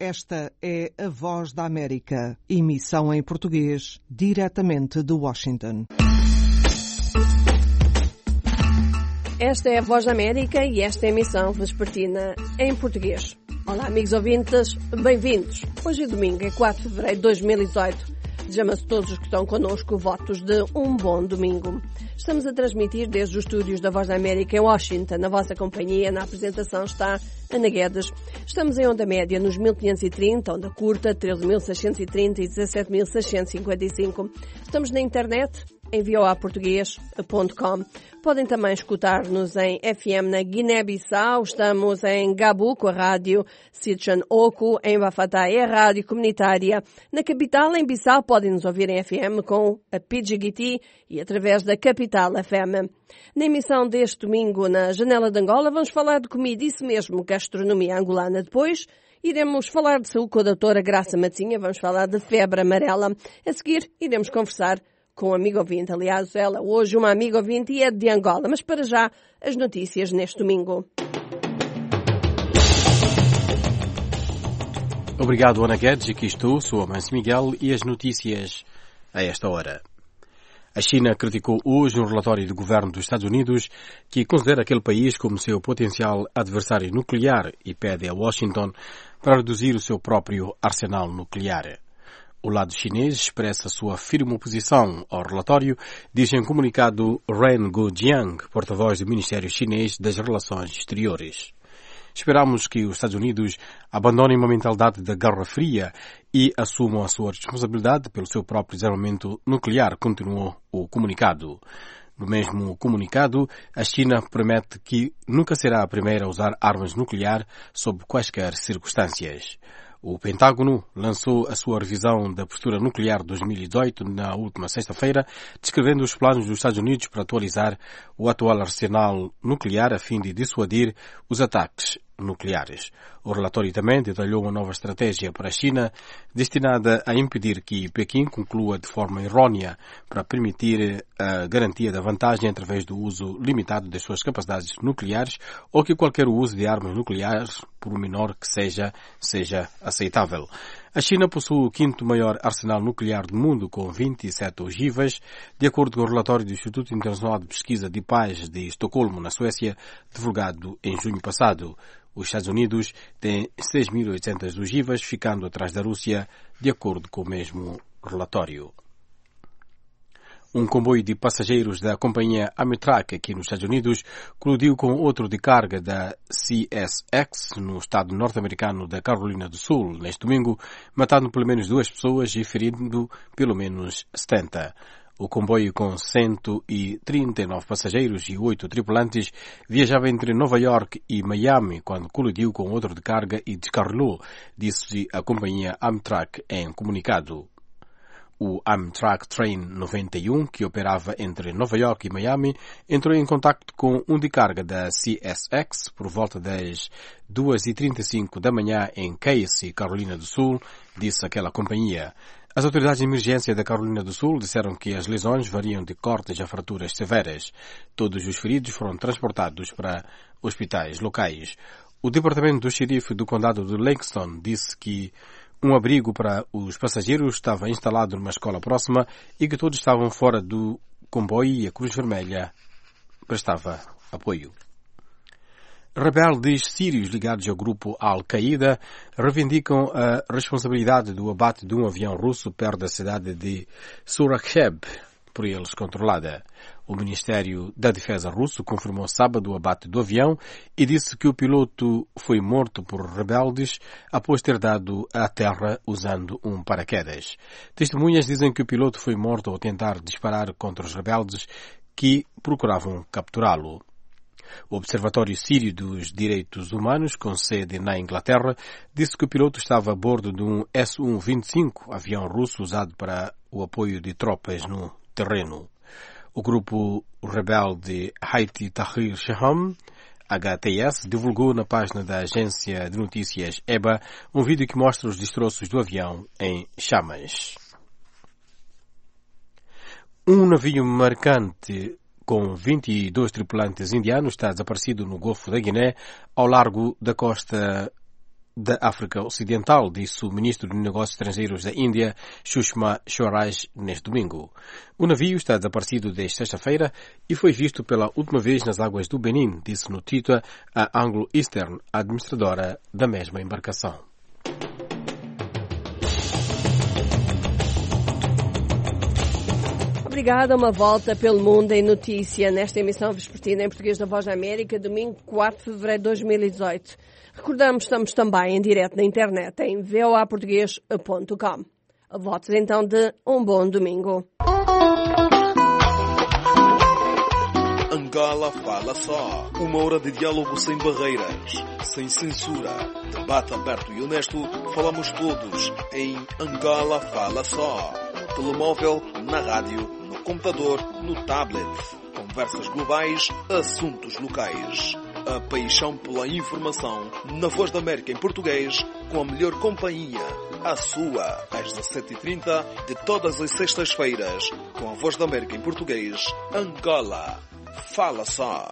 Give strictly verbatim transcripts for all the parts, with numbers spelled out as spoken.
Esta é a Voz da América, emissão em português, diretamente de Washington. Esta é a Voz da América e esta é a emissão vespertina em português. Olá, amigos ouvintes, bem-vindos. Hoje é domingo, é quatro de fevereiro de dois mil e dezoito. Desejamos a todos os que estão connosco votos de um bom domingo. Estamos a transmitir desde os estúdios da Voz da América em Washington. Na vossa companhia, na apresentação, está Ana Guedes. Estamos em onda média nos mil quinhentos e trinta, onda curta treze mil seiscentos e trinta e dezassete mil seiscentos e cinquenta e cinco. Estamos na internet em v o a português ponto com. Podem também escutar-nos em F M na Guiné-Bissau. Estamos em Gabu com a rádio Sitchan Oku, em Bafatá é a rádio comunitária. Na capital, em Bissau, podem nos ouvir em F M com a P G G T e através da Capital F M. Na emissão deste domingo, na Janela de Angola, vamos falar de comida, isso mesmo, gastronomia angolana. Depois, iremos falar de saúde com a doutora Graça Matzinha, vamos falar de febre amarela. A seguir, iremos conversar com um amigo ouvinte. Aliás, ela hoje uma amiga ouvinte e é de Angola. Mas para já, as notícias neste domingo. Obrigado, Ana Guedes. Aqui estou, sou Amâncio Miguel e as notícias a esta hora. A China criticou hoje um relatório do governo dos Estados Unidos que considera aquele país como seu potencial adversário nuclear e pede a Washington para reduzir o seu próprio arsenal nuclear. O lado chinês expressa sua firme oposição ao relatório, diz em comunicado Ren Guojiang, porta-voz do Ministério Chinês das Relações Exteriores. Esperamos que os Estados Unidos abandonem uma mentalidade da Guerra Fria e assumam a sua responsabilidade pelo seu próprio desarmamento nuclear, continuou o comunicado. No mesmo comunicado, a China promete que nunca será a primeira a usar armas nucleares sob quaisquer circunstâncias. O Pentágono lançou a sua revisão da postura nuclear de dois mil e dezoito na última sexta-feira, descrevendo os planos dos Estados Unidos para atualizar o atual arsenal nuclear a fim de dissuadir os ataques nucleares. O relatório também detalhou uma nova estratégia para a China destinada a impedir que Pequim conclua de forma errónea para permitir a garantia da vantagem através do uso limitado das suas capacidades nucleares ou que qualquer uso de armas nucleares, por menor que seja, seja aceitável. A China possui o quinto maior arsenal nuclear do mundo, com vinte e sete ogivas, de acordo com o relatório do Instituto Internacional de Pesquisa de Paz de Estocolmo, na Suécia, divulgado em junho passado. Os Estados Unidos têm seis mil e oitocentas ogivas, ficando atrás da Rússia, de acordo com o mesmo relatório. Um comboio de passageiros da companhia Amtrak aqui nos Estados Unidos colidiu com outro de carga da C S X no estado norte-americano da Carolina do Sul neste domingo, matando pelo menos duas pessoas e ferindo pelo menos setenta. O comboio, com cento e trinta e nove passageiros e oito tripulantes, viajava entre Nova York e Miami quando colidiu com outro de carga e descarrilou, disse a companhia Amtrak em comunicado. O Amtrak Train noventa e um, que operava entre Nova York e Miami, entrou em contacto com um de carga da C S X por volta das duas e trinta e cinco da manhã em Casey, Carolina do Sul, disse aquela companhia. As autoridades de emergência da Carolina do Sul disseram que as lesões variam de cortes a fraturas severas. Todos os feridos foram transportados para hospitais locais. O departamento do xerife do condado de Langston disse que um abrigo para os passageiros estava instalado numa escola próxima e que todos estavam fora do comboio e a Cruz Vermelha prestava apoio. Rebeldes sírios ligados ao grupo Al-Qaeda reivindicam a responsabilidade do abate de um avião russo perto da cidade de Surakheb, por eles controlada. O Ministério da Defesa russo confirmou sábado o abate do avião e disse que o piloto foi morto por rebeldes após ter dado à terra usando um paraquedas. Testemunhas dizem que o piloto foi morto ao tentar disparar contra os rebeldes que procuravam capturá-lo. O Observatório Sírio dos Direitos Humanos, com sede na Inglaterra, disse que o piloto estava a bordo de um S cento e vinte e cinco, avião russo usado para o apoio de tropas no terreno. O grupo rebelde Hayat Tahrir Sham, H T S, divulgou na página da agência de notícias E B A um vídeo que mostra os destroços do avião em chamas. Um navio mercante com vinte e dois tripulantes indianos está desaparecido no Golfo da Guiné, ao largo da costa da África Ocidental, disse o ministro de Negócios Estrangeiros da Índia, Sushma Swaraj, neste domingo. O navio está desaparecido desde sexta-feira e foi visto pela última vez nas águas do Benin, disse no Twitter a Anglo Eastern, administradora da mesma embarcação. Obrigada, uma volta pelo mundo em notícia nesta emissão vespertina em português da Voz da América, domingo quatro de fevereiro de dois mil e dezoito. Recordamos, estamos também em direto na internet em v o a português ponto com. Votos então de um bom domingo. Angola Fala Só. Uma hora de diálogo sem barreiras, sem censura. Debate aberto e honesto. Falamos todos em Angola Fala Só. No telemóvel, na rádio, no computador, no tablet. Conversas globais, assuntos locais. A paixão pela informação na Voz da América em português, com a melhor companhia. A sua, às dezassete e trinta, de todas as sextas-feiras, com a Voz da América em português, Angola Fala Só.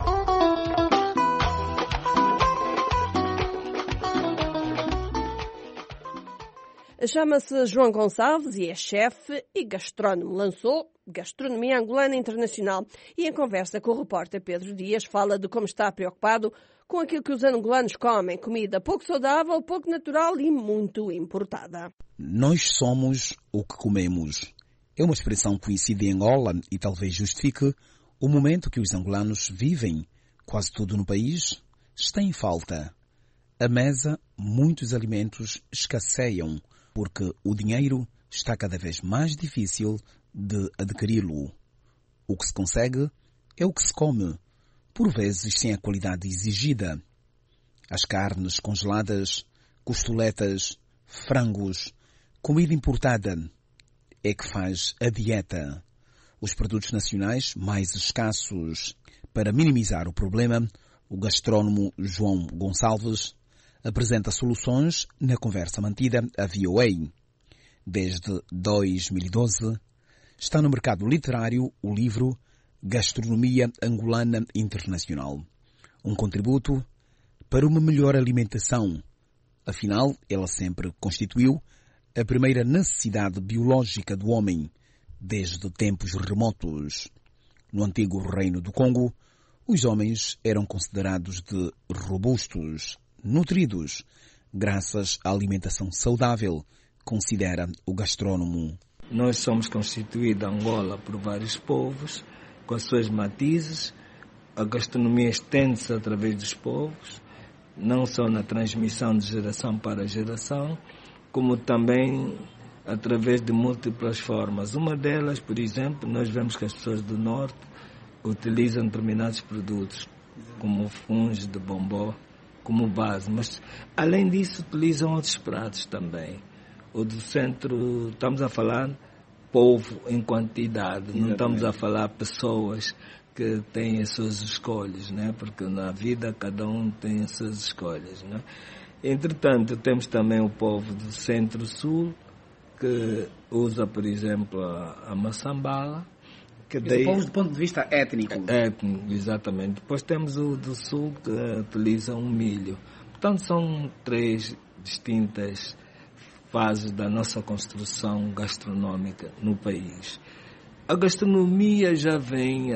Chama-se João Gonçalves e é chefe e gastrónomo. Lançou Gastronomia Angolana Internacional e em conversa com o repórter Pedro Dias fala de como está preocupado com aquilo que os angolanos comem, comida pouco saudável, pouco natural e muito importada. Nós somos o que comemos. É uma expressão conhecida em Angola e talvez justifique o momento que os angolanos vivem. Quase tudo no país está em falta. À mesa, muitos alimentos escasseiam porque o dinheiro está cada vez mais difícil de adquiri-lo. O que se consegue é o que se come, por vezes sem a qualidade exigida. As carnes congeladas, costoletas, frangos, comida importada é que faz a dieta. Os produtos nacionais mais escassos. Para minimizar o problema, o gastrónomo João Gonçalves apresenta soluções na conversa mantida à V O A. Desde dois mil e doze, está no mercado literário o livro Gastronomia Angolana Internacional. Um contributo para uma melhor alimentação. Afinal, ela sempre constituiu a primeira necessidade biológica do homem, desde tempos remotos. No antigo Reino do Congo, os homens eram considerados de robustos, nutridos, graças à alimentação saudável, considera o gastrônomo. Nós somos constituídos, Angola, por vários povos, com as suas matizes. A gastronomia estende-se através dos povos, não só na transmissão de geração para geração, como também através de múltiplas formas. Uma delas, por exemplo, nós vemos que as pessoas do Norte utilizam determinados produtos, como fungo de bombó, como base, mas além disso utilizam outros pratos também. O do Centro, estamos a falar povo em quantidade, exatamente. Não estamos a falar pessoas que têm as suas escolhas, né? Porque na vida cada um tem as suas escolhas, né? Entretanto, temos também o povo do Centro-Sul, que usa, por exemplo, a, a maçambala. Que daí, povos do ponto de vista étnico. Étnico, exatamente. Depois temos o do Sul, que utiliza um milho. Portanto, são três distintas fases da nossa construção gastronômica no país. A gastronomia já vem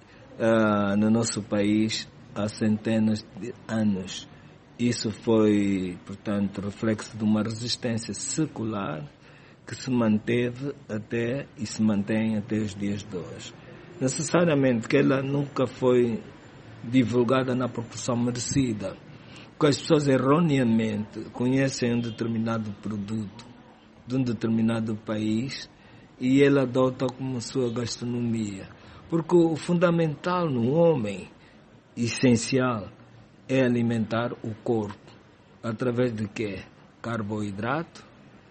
uh, no nosso país há centenas de anos. Isso foi, portanto, reflexo de uma resistência secular que se manteve até e se mantém até os dias de hoje. Necessariamente que ela nunca foi divulgada na proporção merecida, porque as pessoas erroneamente conhecem um determinado produto de um determinado país e ele adota como sua gastronomia. Porque o fundamental no homem, essencial, é alimentar o corpo. Através de quê? Carboidrato,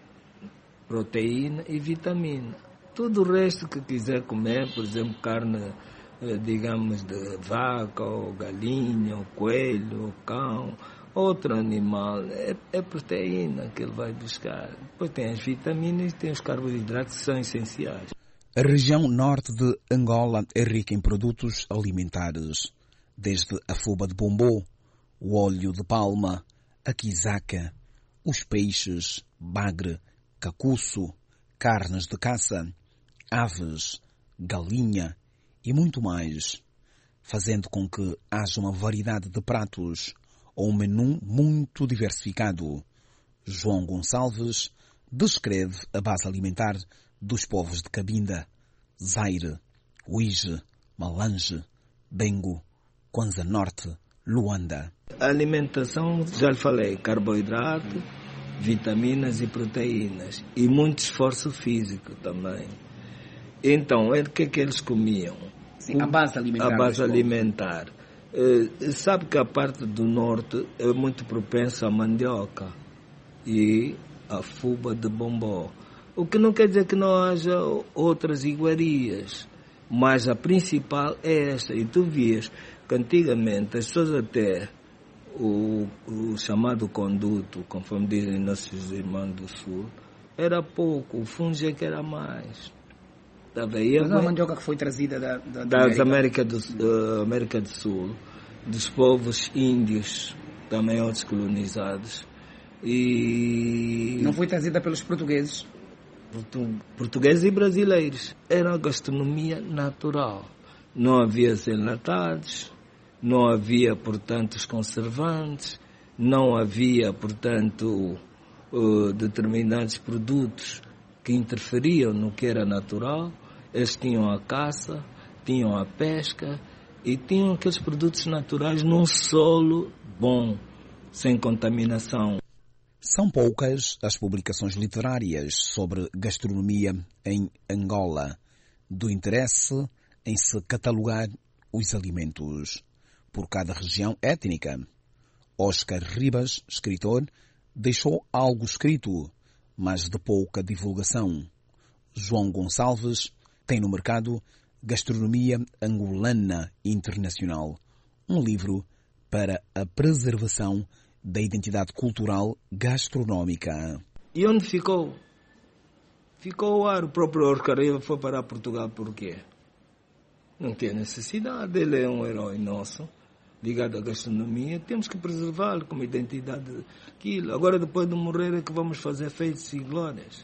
proteína e vitamina. Tudo o resto que quiser comer, por exemplo, carne, digamos, de vaca, ou galinha, ou coelho, ou cão, outro animal, é, é proteína que ele vai buscar. Depois tem as vitaminas e tem os carboidratos que são essenciais. A região norte de Angola é rica em produtos alimentares, desde a fuba de bombô, o óleo de palma, a quizaca, os peixes, bagre, cacuço, carnes de caça, aves, galinha e muito mais, fazendo com que haja uma variedade de pratos ou um menu muito diversificado. João Gonçalves descreve a base alimentar dos povos de Cabinda, Zaire, Uige, Malange, Bengo, Kwanza Norte, Luanda. A alimentação, já lhe falei, carboidrato, vitaminas e proteínas e muito esforço físico também. Então, o que é que eles comiam? Sim, a base alimentar. A base alimentar. Uh, sabe que a parte do norte é muito propensa à mandioca e à fuba de bombó. O que não quer dizer que não haja outras iguarias, mas a principal é esta. E tu vias que antigamente as pessoas até o, o chamado conduto, conforme dizem nossos irmãos do sul, era pouco, o fungo é que era mais. Tá bem? Mas a mandioca que foi trazida da, da, da das América do, uh, América do Sul, dos povos índios, também outros colonizados. E não foi trazida pelos portugueses? Portu, portugueses e brasileiros. Era a gastronomia natural. Não havia enlatados, não havia, portanto, os conservantes, não havia, portanto, uh, determinados produtos que interferiam no que era natural. Eles tinham a caça, tinham a pesca e tinham aqueles produtos naturais num solo bom, sem contaminação. São poucas as publicações literárias sobre gastronomia em Angola, do interesse em se catalogar os alimentos por cada região étnica. Oscar Ribas, escritor, deixou algo escrito, mas de pouca divulgação. João Gonçalves tem no mercado Gastronomia Angolana Internacional, um livro para a preservação da identidade cultural gastronómica. E onde ficou? Ficou o ar. O próprio Oscar Ribas foi para Portugal por quê? Não tem necessidade. Ele é um herói nosso, ligado à gastronomia. Temos que preservá-lo como identidade daquilo. Agora, depois de morrer, é que vamos fazer feitos e glórias.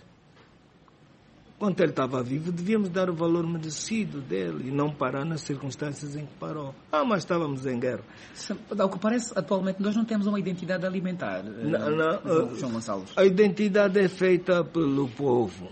Quando ele estava vivo, devíamos dar o valor merecido dele e não parar nas circunstâncias em que parou. Ah, mas estávamos em guerra. Ao que parece, atualmente nós não temos uma identidade alimentar, não, não, João, João Gonçalves. A identidade é feita pelo povo,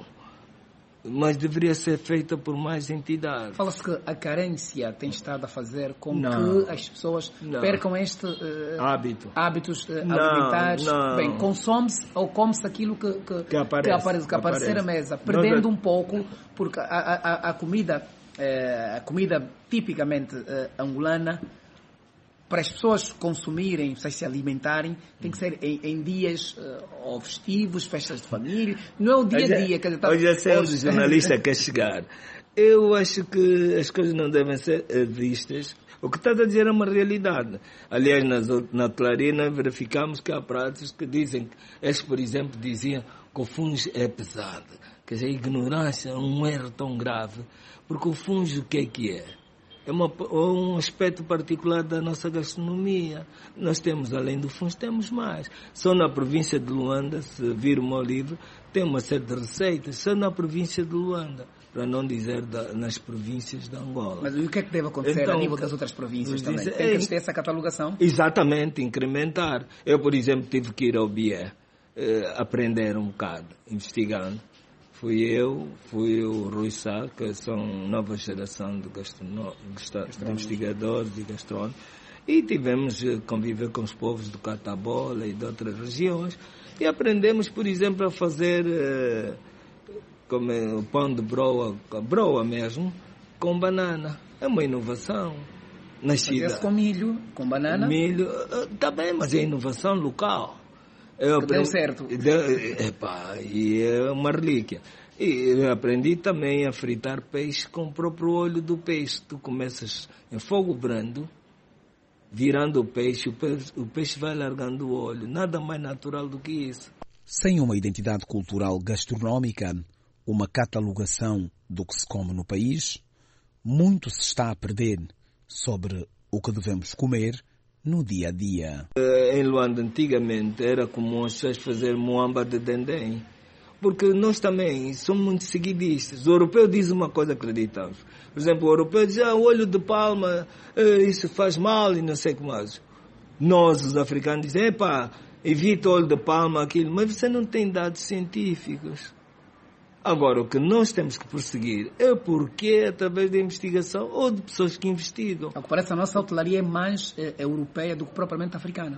mas deveria ser feita por mais entidades. Fala-se que a carência tem estado a fazer com não, que as pessoas não. percam este uh, hábito, hábitos uh, não, alimentares. Não. Bem, consome-se ou come-se aquilo que, que, que aparece, que aparece, que aparece. aparecer à mesa, perdendo um pouco, porque a, a, a comida, uh, a comida tipicamente uh, angolana, para as pessoas consumirem, se alimentarem, tem que ser em, em dias uh, ou festivos, festas de família. Não é o dia a dia. Hoje, hoje é sempre o jornalista quer chegar. Eu acho que as coisas não devem ser vistas. O que estás a dizer é uma realidade. Aliás, nas, na Clarina verificamos que há pratos que dizem, eles, por exemplo, diziam que o fungo é pesado. Quer dizer, a ignorância é um erro tão grave. Porque o fungo, o que é que é? É uma, um aspecto particular da nossa gastronomia. Nós temos, além do fungo, temos mais. Só na província de Luanda, se vir o meu livro, tem uma série de receitas. Só na província de Luanda, para não dizer da, nas províncias de Angola. Mas o que é que deve acontecer então, a nível das outras províncias também? Diz, tem que ter essa catalogação? Exatamente, incrementar. Eu, por exemplo, tive que ir ao Bié, eh, aprender um bocado, investigando. Fui eu, fui o Rui Sá, que são nova geração de, de investigadores e gastrônomos, e tivemos que conviver com os povos do Catabola e de outras regiões, e aprendemos, por exemplo, a fazer eh, como é, o pão de broa, broa mesmo, com banana. É uma inovação. Nascida com milho, com banana? Milho, está bem, mas é inovação local. Eu aprendi, deu certo. Deu, epá, e é uma relíquia. E eu aprendi também a fritar peixe com o próprio olho do peixe. Tu começas em fogo brando, virando o peixe, o peixe, o peixe vai largando o olho. Nada mais natural do que isso. Sem uma identidade cultural gastronómica, uma catalogação do que se come no país, muito se está a perder sobre o que devemos comer no dia a dia. Em Luanda, antigamente, era comum as pessoas fazerem muamba de dendém. Porque nós também somos muito seguidistas. O europeu diz uma coisa, acreditamos. Por exemplo, o europeu diz, ah, o olho de palma, isso faz mal e não sei o que mais. Nós, os africanos, dizem, epá, evita o olho de palma, aquilo. Mas você não tem dados científicos. Agora, o que nós temos que perseguir é o porquê, através da investigação ou de pessoas que investigam. Ao que parece, a nossa hotelaria é mais é, europeia do que propriamente africana.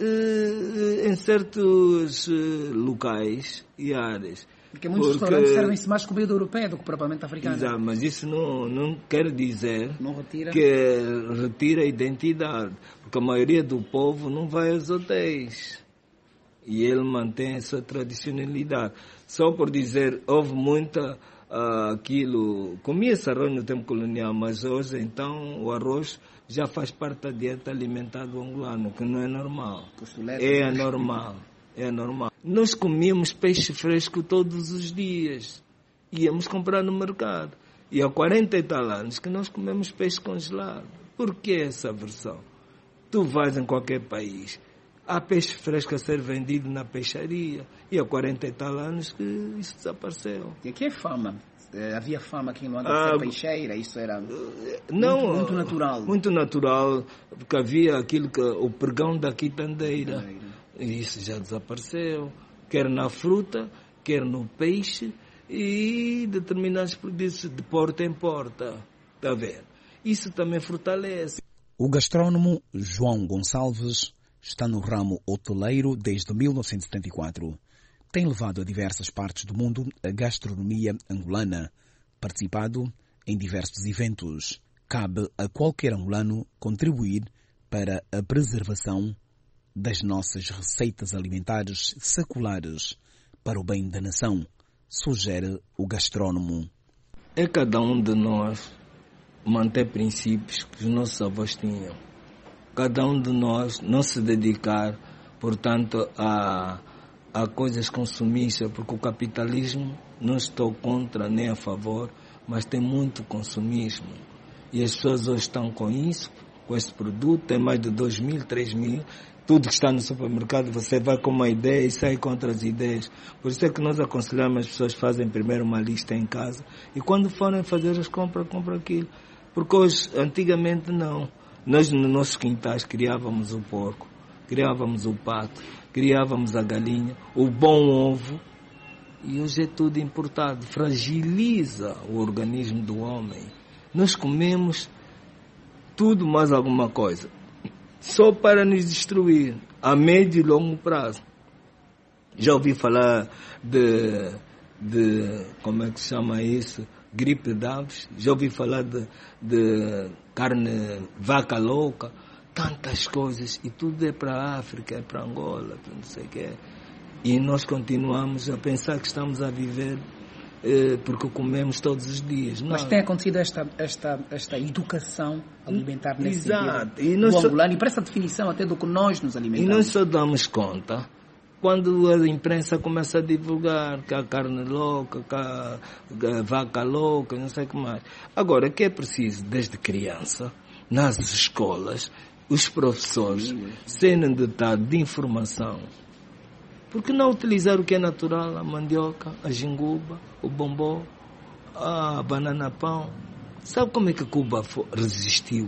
Uh, em certos uh, locais e áreas. Porque muitos Porque... restaurantes servem-se mais comida europeia do que propriamente africana. Exato, mas isso não, não quer dizer não retira. que retira a identidade. Porque a maioria do povo não vai aos hotéis. E ele mantém essa tradicionalidade. Só por dizer, houve muita uh, aquilo... Comia-se arroz no tempo colonial, mas hoje então o arroz já faz parte da dieta alimentar do angolano, que não é normal. É anormal. É normal. Nós comíamos peixe fresco todos os dias. Íamos comprar no mercado. E há quarenta e tal anos que nós comemos peixe congelado. Por que essa versão? Tu vais em qualquer país, há peixe fresco a ser vendido na peixaria. E há quarenta e tal anos que isso desapareceu. E aqui é fama. Havia fama aqui no Luanda de ser peixeira, isso era não, muito, muito natural. Muito natural, porque havia aquilo que o pregão da quitandeira. E isso já desapareceu. Quer na fruta, quer no peixe e determinados produtos de porta em porta. Está a ver? Isso também fortalece. O gastrônomo João Gonçalves está no ramo hoteleiro desde mil novecentos e setenta e quatro. Tem levado a diversas partes do mundo a gastronomia angolana, participado em diversos eventos. Cabe a qualquer angolano contribuir para a preservação das nossas receitas alimentares seculares para o bem da nação, sugere o gastrônomo. É cada um de nós manter princípios que os nossos avós tinham. Cada um de nós não se dedicar, portanto, a... há coisas consumistas, porque o capitalismo não estou contra nem a favor, mas tem muito consumismo. E as pessoas hoje estão com isso, com esse produto, tem mais de dois mil, três mil, tudo que está no supermercado, você vai com uma ideia e sai com outras ideias. Por isso é que nós aconselhamos as pessoas fazem primeiro uma lista em casa e quando forem fazer as compras, compram aquilo. Porque hoje, antigamente não. Nós nos nossos quintais criávamos o porco, criávamos o pato, criávamos a galinha, o bom ovo, e hoje é tudo importado, fragiliza o organismo do homem. Nós comemos tudo mais alguma coisa, só para nos destruir, a médio e longo prazo. Já ouvi falar de, de como é que se chama isso? Gripe de aves, já ouvi falar de, de carne vaca louca, tantas coisas, e tudo é para a África, é para Angola, para não sei o que é. E nós continuamos a pensar que estamos a viver eh, porque comemos todos os dias. Mas não. Tem acontecido esta, esta, esta educação alimentar nesse Exato. sentido, e nós do só, angolano, e para essa definição até do que nós nos alimentamos. E nós só damos conta quando a imprensa começa a divulgar que a carne louca, que a, que a vaca louca, não sei o que mais. Agora, o que é preciso, desde criança, nas escolas, os professores serem dotados de informação. Por que não utilizar o que é natural? A mandioca, a jinguba, o bombom, a banana pão. Sabe como é que Cuba resistiu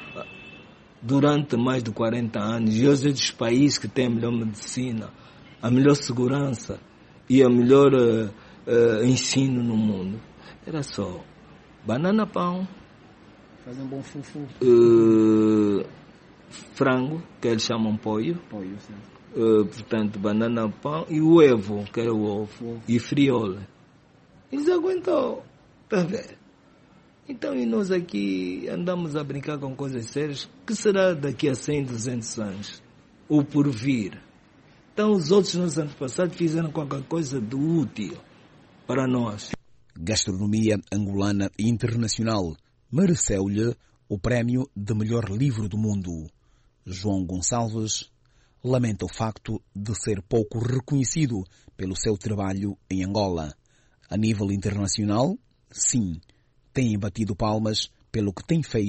durante mais de quarenta anos? E hoje é dos países que têm a melhor medicina, a melhor segurança e a melhor uh, uh, ensino no mundo. Era só banana pão, fazer um bom fufu, uh, frango, que eles chamam pollo, pollo sim. Uh, portanto, banana pão e o ovo, que era o ovo, e friola. Eles aguentou, está a ver? Então, e nós aqui andamos a brincar com coisas sérias, que será daqui a cem, duzentos anos? O porvir. Então, os outros nos anos passados fizeram qualquer coisa de útil para nós. Gastronomia angolana e internacional mereceu-lhe o prémio de melhor livro do mundo. João Gonçalves lamenta o facto de ser pouco reconhecido pelo seu trabalho em Angola. A nível internacional, sim, tem batido palmas pelo que tem feito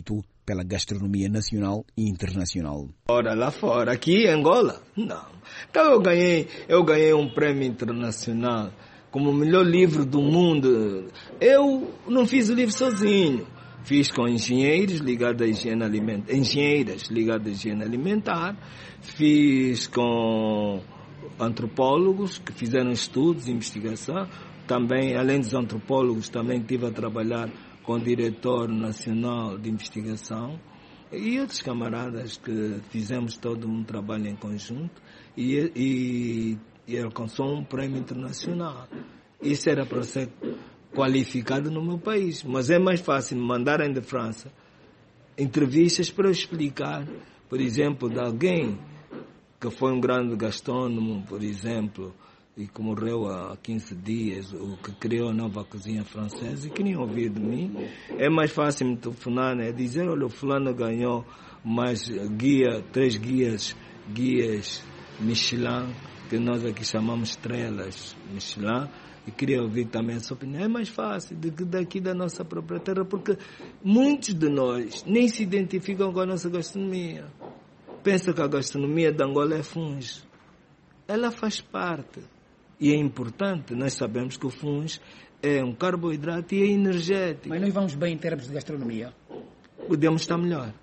pela gastronomia nacional e internacional. Fora, lá fora, aqui em Angola, não. Então eu ganhei, eu ganhei um prêmio internacional como o melhor livro do mundo. Eu não fiz o livro sozinho. Fiz com engenheiros ligados à higiene alimentar, engenheiras ligadas à higiene alimentar. Fiz com antropólogos que fizeram estudos, investigação. Também, além dos antropólogos, também estive a trabalhar com o diretor nacional de investigação e outros camaradas que fizemos todo um trabalho em conjunto e, e, e alcançou um prêmio internacional. Isso era para ser qualificado no meu país, mas é mais fácil me mandarem de França entrevistas para eu explicar, por exemplo, de alguém que foi um grande gastrônomo, por exemplo, e que morreu há quinze dias, o que criou a nova cozinha francesa, e queriam ouvir de mim. É mais fácil me telefonar, né? Dizer, olha, o fulano ganhou mais guia, três guias, guias Michelin, que nós aqui chamamos estrelas Michelin, e queria ouvir também a sua opinião. É mais fácil do que daqui da nossa própria terra, porque muitos de nós nem se identificam com a nossa gastronomia. Pensa que a gastronomia de Angola é fungo. Ela faz parte. E é importante, nós sabemos que o fungo é um carboidrato e é energético. Mas nós vamos bem em termos de gastronomia? Podemos estar melhor.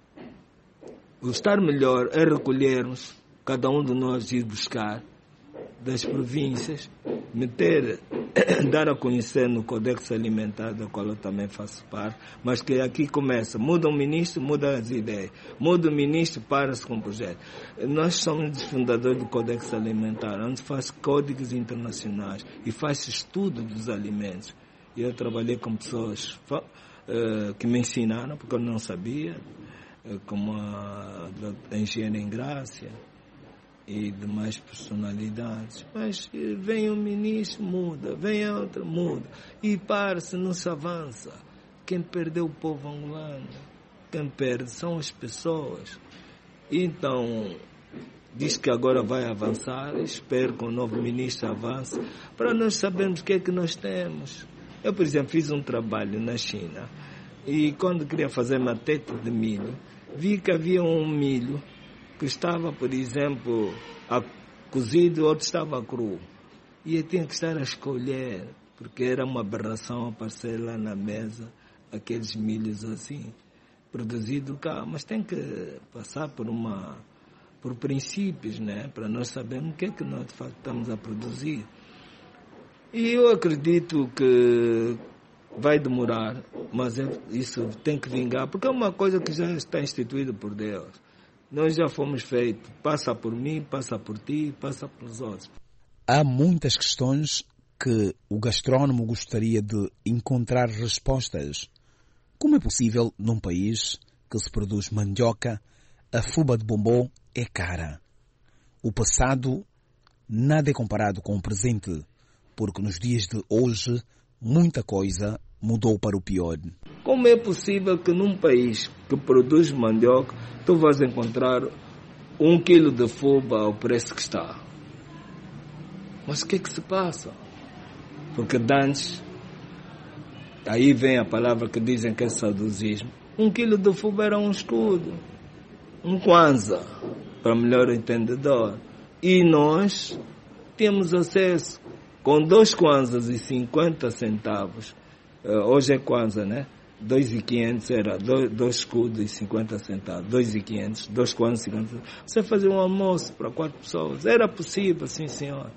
O estar melhor é recolhermos, cada um de nós ir buscar das províncias, meter, dar a conhecer no Códex Alimentar, do qual eu também faço parte, mas que aqui começa, muda o ministro, muda as ideias, muda o ministro, para-se com o projeto. Nós somos os fundadores do Códex Alimentar, onde faz códigos internacionais e faz estudo dos alimentos. E eu trabalhei com pessoas uh, que me ensinaram, porque eu não sabia, uh, como a, a engenheira Engrácia e demais personalidades. Mas vem um ministro, muda, vem a outra, muda. E para-se, não se avança. Quem perdeu o povo angolano, quem perde são as pessoas. Então, diz que agora vai avançar, espero que o novo ministro avance, para nós sabermos o que é que nós temos. Eu, por exemplo, fiz um trabalho na China, e quando queria fazer matete de milho, vi que havia um milho que estava, por exemplo, a cozido, outro estava cru. E eu tinha que estar a escolher, porque era uma aberração aparecer lá na mesa aqueles milhos assim, produzido cá. Mas tem que passar por uma, por princípios, né? Para nós sabermos o que é que nós de facto estamos a produzir. E eu acredito que vai demorar, mas isso tem que vingar, porque é uma coisa que já está instituída por Deus. Nós já fomos feitos, passa por mim, passa por ti, passa pelos outros. Há muitas questões que o gastrônomo gostaria de encontrar respostas. Como é possível, num país que se produz mandioca, a fuba de bombom é cara? O passado nada é comparado com o presente, porque nos dias de hoje muita coisa mudou para o pior. Como é possível que num país que produz mandioca tu vais encontrar um quilo de fuba ao preço que está? Mas o que é que se passa? Porque antes, aí vem a palavra que dizem que é saudosismo, um quilo de fuba era um escudo, um kwanza, para melhor entendedor. E nós temos acesso com dois kwanzas e cinquenta centavos. Hoje é kwanza, né? dois e quinhentos era dois, dois escudos e cinquenta centavos. dois e quinhentos, dois kwanzas e cinquenta centavos. Você fazia um almoço para quatro pessoas. Era possível, sim senhor.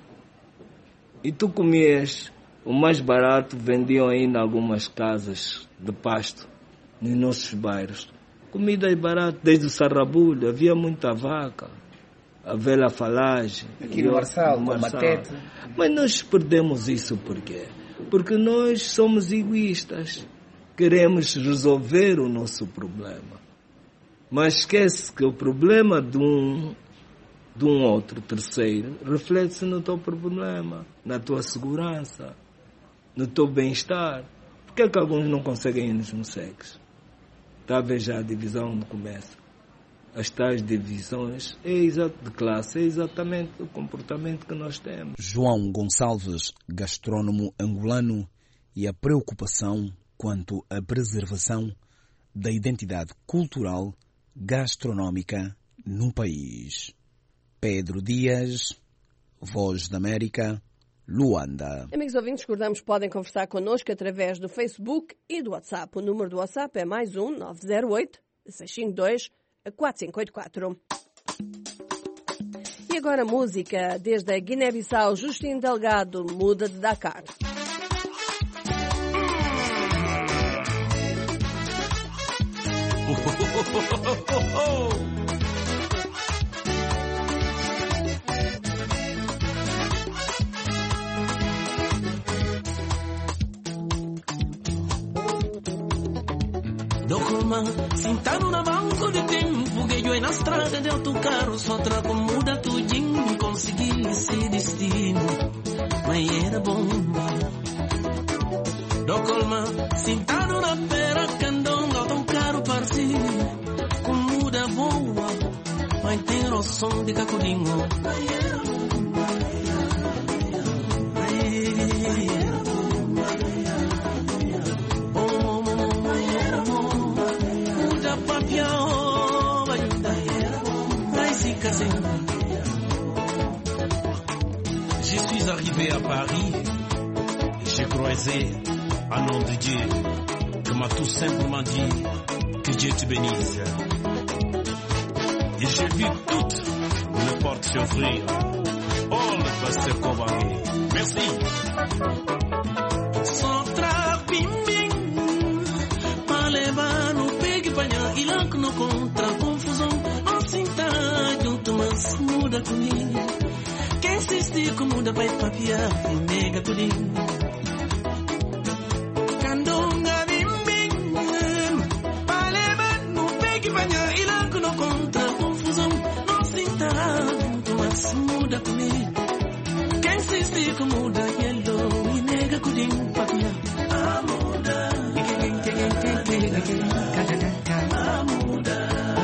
E tu comias o mais barato, vendiam ainda algumas casas de pasto nos nossos bairros. Comida barata, desde o sarrabulho, havia muita vaca. A velha falagem. Aqui no Marçal, no Matete. Mas nós perdemos isso por quê? Porque nós somos egoístas. Queremos resolver o nosso problema. Mas esquece que o problema de um, de um outro terceiro reflete-se no teu problema, na tua segurança, no teu bem-estar. Por que é que alguns não conseguem ir nos morcegos? Está a ver já a divisão onde começa. As tais divisões é de classe, é exatamente o comportamento que nós temos. João Gonçalves, gastrônomo angolano, e a preocupação quanto à preservação da identidade cultural gastronómica no país. Pedro Dias, Voz da América, Luanda. Amigos ouvintes, recordamos que podem conversar connosco através do Facebook e do WhatsApp. O número do WhatsApp é mais um nove zero oito, seis cinco dois, quatro cinco oito quatro. E agora música, desde a Guiné-Bissau, Justin Delgado, Muda de Dakar. Documa, sentado na banco de tempo, que eu na estrada de autocarro, só trago muda tudinho, consegui esse destino, mas era bom. Documa, sentado na pera, candonga, autocarro parceiro, com muda boa, mas tem o som de cacudinho, mas era bom. Je suis arrivé à Paris, j'ai croisé un nom de Dieu qui m'a tout simplement dit que Dieu te bénisse. Et j'ai vu toutes les portes s'ouvrir. Oh, le pasteur Kobangé. Merci. Sotra pimbing, paleva no pegue panha, ilank no contra confusão, assinta junto mas muda comigo. Quem insiste com muda vai papiar e nega tudinho. Candonga bimbing, paleva no pegue panha, ilank no contra confusão, assinta junto mas muda comigo. Quem insiste com muda yellow e nega tudinho papiar. A muda, a muda.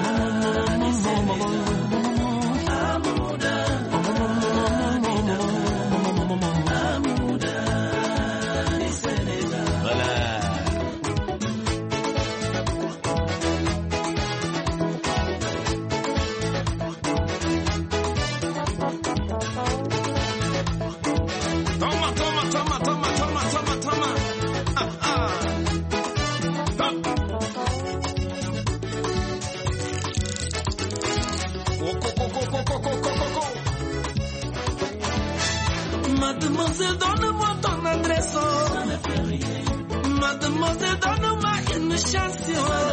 Mademoiselle, donne-moi ton adresse. Mademoiselle, donne-moi une chance.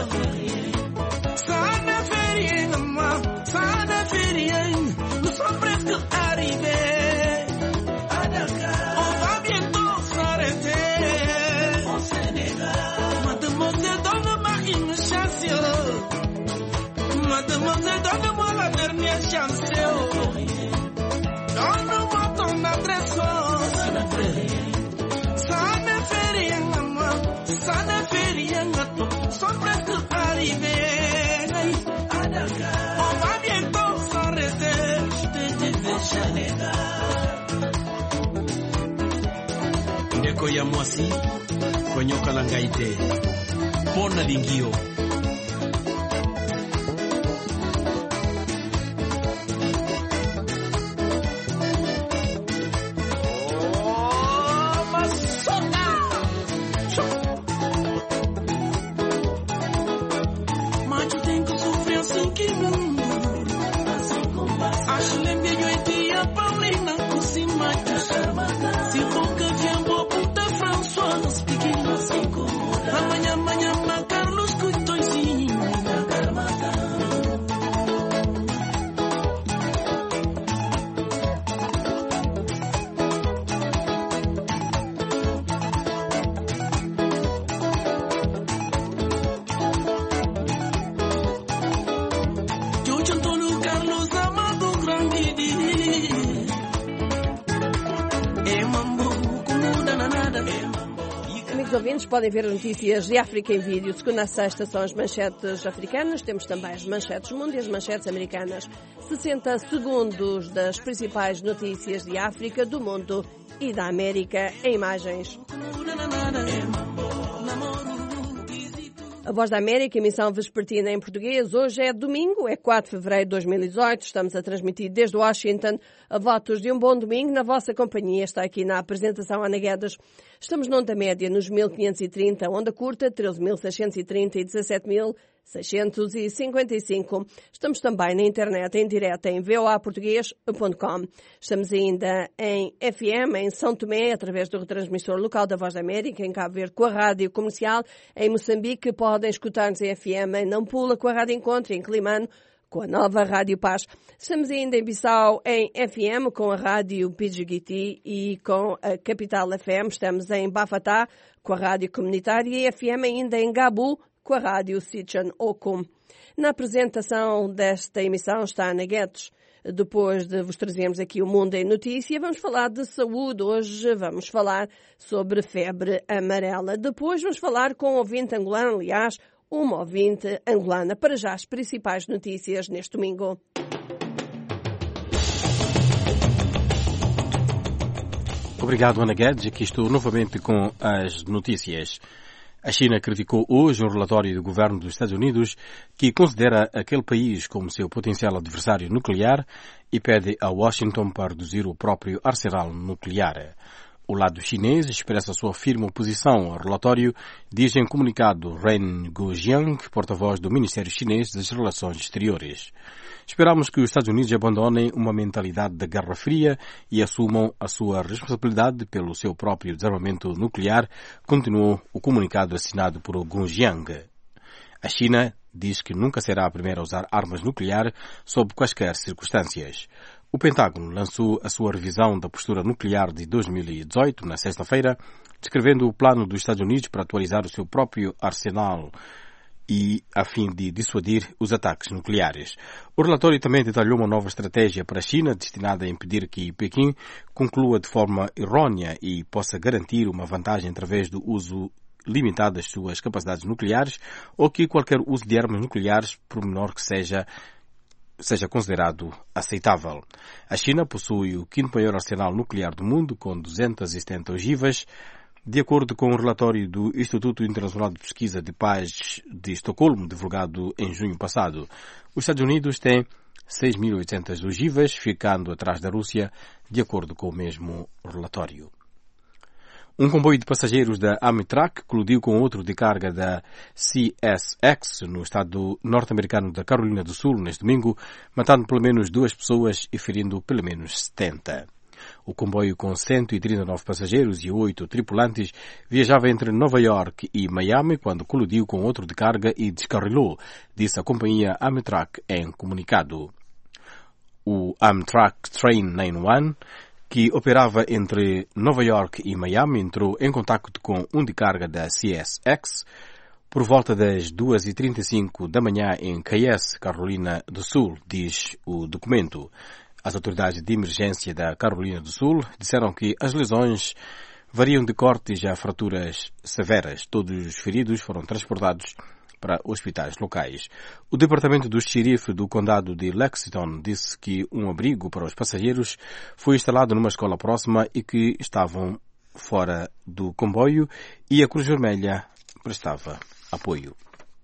Ça ne fait rien à moi, ça ne fait rien. Nous sommes presque arrivés à Dakar. On va bientôt s'arrêter au Sénégal. Mademoiselle, donne-moi une chance. Mademoiselle, donne-moi la dernière chance. Donne-moi ton adresse. Ça ne fait rien à moi, ça ne fait rien à toi. Nous sommes presque arrivés à Dakar. On va bientôt s'arrêter. Je te disais Sénégal. Ndeko ya mwasi kwenye kalangaite pona lingio. Os ouvintes podem ver as notícias de África em vídeo. Segunda a sexta são as manchetes africanas, temos também as manchetes mundo e as manchetes americanas. sessenta segundos das principais notícias de África, do mundo e da América em imagens. A Voz da América, emissão vespertina em português. Hoje é domingo, é quatro de fevereiro de dois mil e dezoito. Estamos a transmitir desde Washington a votos de um bom domingo. Na vossa companhia está aqui na apresentação Ana Guedes. Estamos na onda média nos mil quinhentos e trinta, onda curta treze mil seiscentos e trinta e dezassete mil seiscentos e cinquenta e cinco. Estamos também na internet em direto em v o a português ponto com. Estamos ainda em F M em São Tomé, através do retransmissor local da Voz da América, em Cabo Verde com a rádio comercial. Em Moçambique podem escutar-nos em F M em Nampula com a rádio Encontro, em Climano com a nova Rádio Paz. Estamos ainda em Bissau em F M com a rádio Pidgiguiti e com a Capital F M. Estamos em Bafatá com a rádio comunitária e F M ainda em Gabu com a rádio Sitchan Okum. Na apresentação desta emissão está Ana Guedes. Depois de vos trazermos aqui o Mundo em Notícia, vamos falar de saúde. Hoje vamos falar sobre febre amarela. Depois vamos falar com um ouvinte angolano, aliás, uma ouvinte angolana. Para já as principais notícias neste domingo. Obrigado, Ana Guedes. Aqui estou novamente com as notícias. A China criticou hoje um relatório do governo dos Estados Unidos que considera aquele país como seu potencial adversário nuclear e pede a Washington para reduzir o próprio arsenal nuclear. O lado chinês expressa sua firme oposição ao relatório, diz em comunicado Ren Guojiang, porta-voz do Ministério Chinês das Relações Exteriores. Esperamos que os Estados Unidos abandonem uma mentalidade da Guerra Fria e assumam a sua responsabilidade pelo seu próprio desarmamento nuclear, continuou o comunicado assinado por Guojiang. A China diz que nunca será a primeira a usar armas nucleares sob quaisquer circunstâncias. O Pentágono lançou a sua revisão da postura nuclear de dois mil e dezoito, na sexta-feira, descrevendo o plano dos Estados Unidos para atualizar o seu próprio arsenal e a fim de dissuadir os ataques nucleares. O relatório também detalhou uma nova estratégia para a China, destinada a impedir que Pequim conclua de forma errônea e possa garantir uma vantagem através do uso limitado das suas capacidades nucleares ou que qualquer uso de armas nucleares, por menor que seja, seja considerado aceitável. A China possui o quinto maior arsenal nuclear do mundo, com duzentas e setenta ogivas, de acordo com o um relatório do Instituto Internacional de Pesquisa de Paz de Estocolmo, divulgado em junho passado. Os Estados Unidos têm seis mil e oitocentas ogivas, ficando atrás da Rússia, de acordo com o mesmo relatório. Um comboio de passageiros da Amtrak colidiu com outro de carga da C S X no estado norte-americano da Carolina do Sul neste domingo, matando pelo menos duas pessoas e ferindo pelo menos setenta. O comboio, com cento e trinta e nove passageiros e oito tripulantes, viajava entre Nova York e Miami quando colidiu com outro de carga e descarrilou, disse a companhia Amtrak em comunicado. O Amtrak Train noventa e um, que operava entre Nova York e Miami, entrou em contacto com um de carga da C S X por volta das duas e trinta e cinco da manhã em Cayce, Carolina do Sul, diz o documento. As autoridades de emergência da Carolina do Sul disseram que as lesões variam de cortes a fraturas severas. Todos os feridos foram transportados para hospitais locais. O departamento do xerife do condado de Lexington disse que um abrigo para os passageiros foi instalado numa escola próxima e que estavam fora do comboio e a Cruz Vermelha prestava apoio.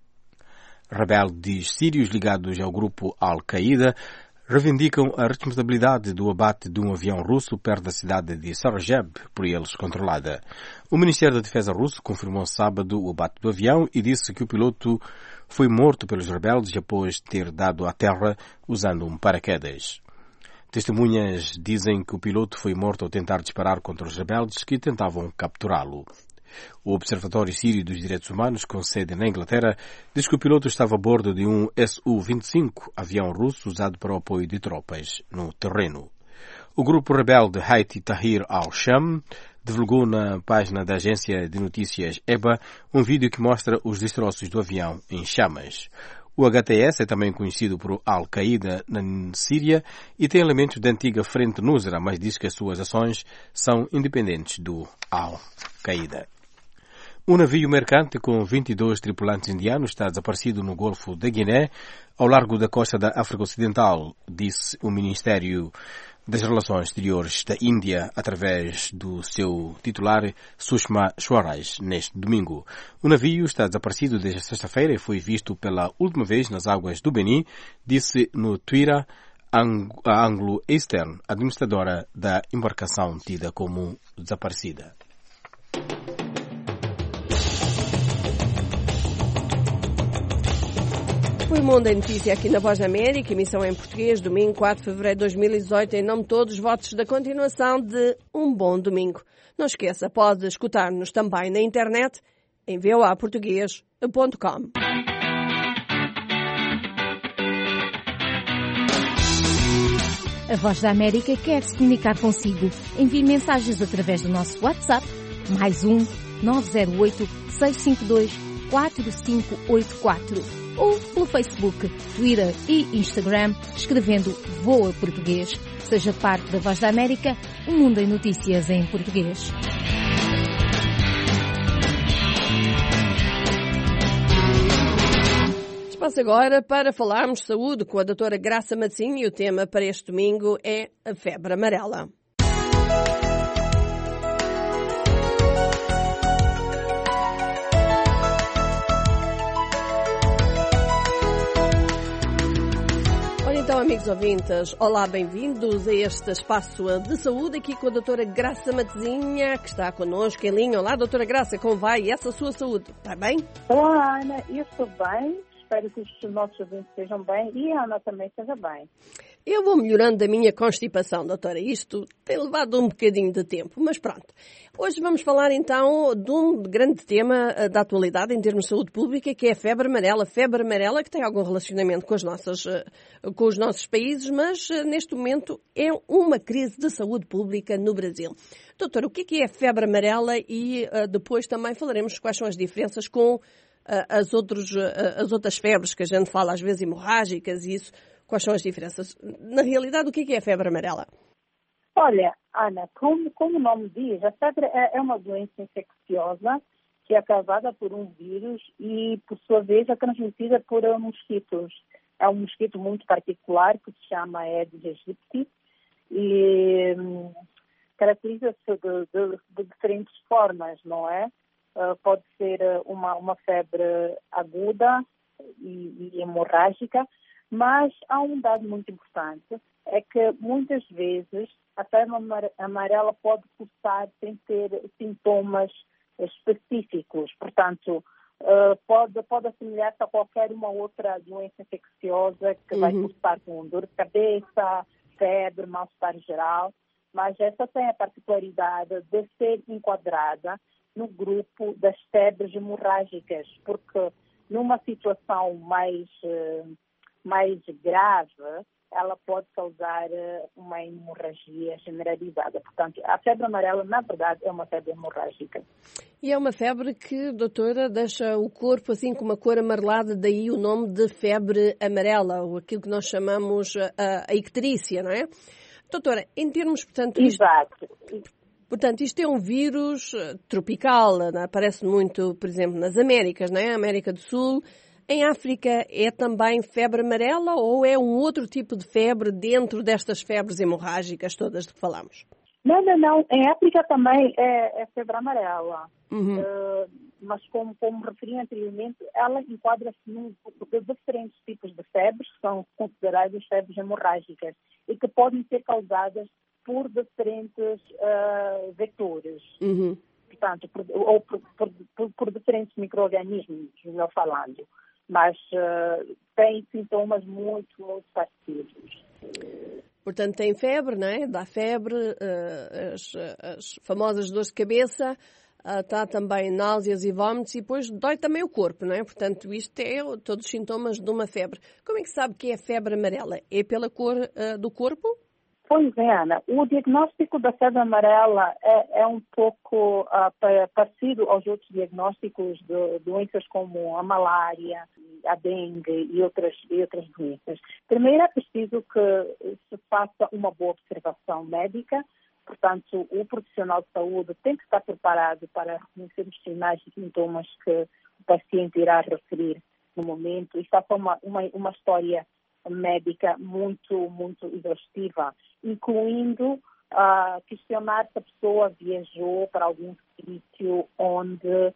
Rebeldes sírios ligados ao grupo Al-Qaeda reivindicam a responsabilidade do abate de um avião russo perto da cidade de Sarajeb, por eles controlada. O Ministério da Defesa russo confirmou sábado o abate do avião e disse que o piloto foi morto pelos rebeldes após ter dado à terra usando um paraquedas. Testemunhas dizem que o piloto foi morto ao tentar disparar contra os rebeldes que tentavam capturá-lo. O Observatório Sírio dos Direitos Humanos, com sede na Inglaterra, diz que o piloto estava a bordo de um S U vinte e cinco, avião russo usado para o apoio de tropas no terreno. O grupo rebelde Hayat Tahrir al-Sham divulgou na página da agência de notícias E B A um vídeo que mostra os destroços do avião em chamas. O H T S é também conhecido por Al-Qaeda na Síria e tem elementos da antiga Frente Nusra, mas diz que as suas ações são independentes do Al-Qaeda. Um navio mercante com vinte e dois tripulantes indianos está desaparecido no Golfo da Guiné, ao largo da costa da África Ocidental, disse o Ministério das Relações Exteriores da Índia através do seu titular Sushma Swaraj neste domingo. O navio está desaparecido desde sexta-feira e foi visto pela última vez nas águas do Benin, disse no Twitter a Anglo Eastern, administradora da embarcação tida como desaparecida. Foi o Mundo em Notícia aqui na Voz da América, emissão em português, domingo quatro de fevereiro de dois mil e dezoito. Em nome de todos, votos da continuação de um bom domingo. Não esqueça, pode escutar-nos também na internet em v o a português ponto com. A Voz da América quer se comunicar consigo. Envie mensagens através do nosso WhatsApp, mais um nove zero oito, seis cinco dois, quatro cinco oito quatro. Ou pelo Facebook, Twitter e Instagram, escrevendo Voa Português. Seja parte da Voz da América, um mundo em notícias em português. Espaço agora para falarmos de saúde com a doutora Graça Matosinho e o tema para este domingo é a febre amarela. Então, amigos ouvintes, olá, bem-vindos a este espaço de saúde aqui com a doutora Graça Matosinha, que está connosco em linha. Olá, doutora Graça, como vai? E essa sua saúde? Está bem? Olá, Ana, eu estou bem. Espero que os nossos ouvintes estejam bem e a Ana também esteja bem. Eu vou melhorando da minha constipação, doutora. Isto tem levado um bocadinho de tempo, mas pronto. Hoje vamos falar então de um grande tema da atualidade em termos de saúde pública, que é a febre amarela. Febre amarela que tem algum relacionamento com, as nossas, com os nossos países, mas neste momento é uma crise de saúde pública no Brasil. Doutora, o que é a febre amarela e depois também falaremos quais são as diferenças com as, outros, as outras febres que a gente fala, às vezes hemorrágicas e isso. Quais são as diferenças? Na realidade, o que é a febre amarela? Olha, Ana, como, como o nome diz, a febre é, é uma doença infecciosa que é causada por um vírus e, por sua vez, é transmitida por mosquitos. É um mosquito muito particular que se chama Aedes aegypti e hum, caracteriza-se de, de, de diferentes formas, não é? Uh, pode ser uma, uma febre aguda e, e hemorrágica, mas há um dado muito importante, é que muitas vezes a febre amarela pode cursar sem ter sintomas específicos. Portanto, pode, pode assemelhar-se a qualquer uma outra doença infecciosa que uhum. vai cursar com dor de cabeça, febre, mal-estar geral, mas essa tem a particularidade de ser enquadrada no grupo das febres hemorrágicas, porque numa situação mais, mais grave, ela pode causar uma hemorragia generalizada. Portanto, a febre amarela, na verdade, é uma febre hemorrágica. E é uma febre que, doutora, deixa o corpo assim com uma cor amarelada, daí o nome de febre amarela, ou aquilo que nós chamamos a, a icterícia, não é? Doutora, em termos, portanto... Exato. Isto, portanto, isto é um vírus tropical, não é? Aparece muito, por exemplo, nas Américas, não é? América do Sul. Em África é também febre amarela ou é um outro tipo de febre dentro destas febres hemorrágicas todas de que falamos? Não, não, não. Em África também é, é febre amarela. Uhum. Uh, mas como, como referi anteriormente, ela enquadra-se num grupo de diferentes tipos de febres que são consideradas febres hemorrágicas e que podem ser causadas por diferentes uh, vetores. Uhum. Portanto, por, ou por, por, por, por diferentes micro-organismos, melhor falando. Mas uh, tem sintomas muito, muito parecidos. Portanto, tem febre, não é? Dá febre, uh, as, as famosas dores de cabeça, está uh, também náuseas e vómitos e depois dói também o corpo, não é? Portanto, isto é todos os sintomas de uma febre. Como é que sabe que é febre amarela? É pela cor uh, do corpo? Pois é, Ana. O diagnóstico da febre amarela é, é um pouco uh, parecido aos outros diagnósticos de doenças como a malária, a dengue e outras, e outras doenças. Primeiro é preciso que se faça uma boa observação médica. Portanto, o profissional de saúde tem que estar preparado para reconhecer os sinais e sintomas que o paciente irá referir no momento e faça uma, uma, uma história médica muito, muito exaustiva, incluindo uh, questionar se a pessoa viajou para algum sítio onde